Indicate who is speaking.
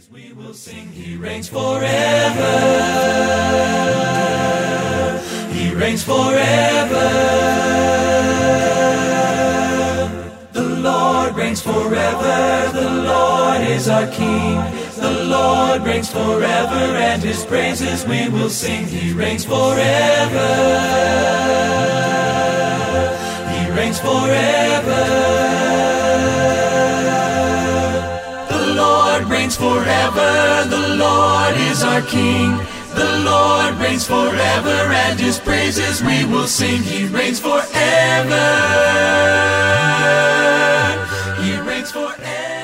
Speaker 1: We will sing, He reigns forever. He reigns forever. The Lord reigns forever. The Lord is our King. The Lord reigns forever, and His praises we will sing. He reigns forever. He reigns forever. The Lord reigns forever. The Lord is our King. The Lord reigns forever, and His praises we will sing. He reigns forever. He reigns forever.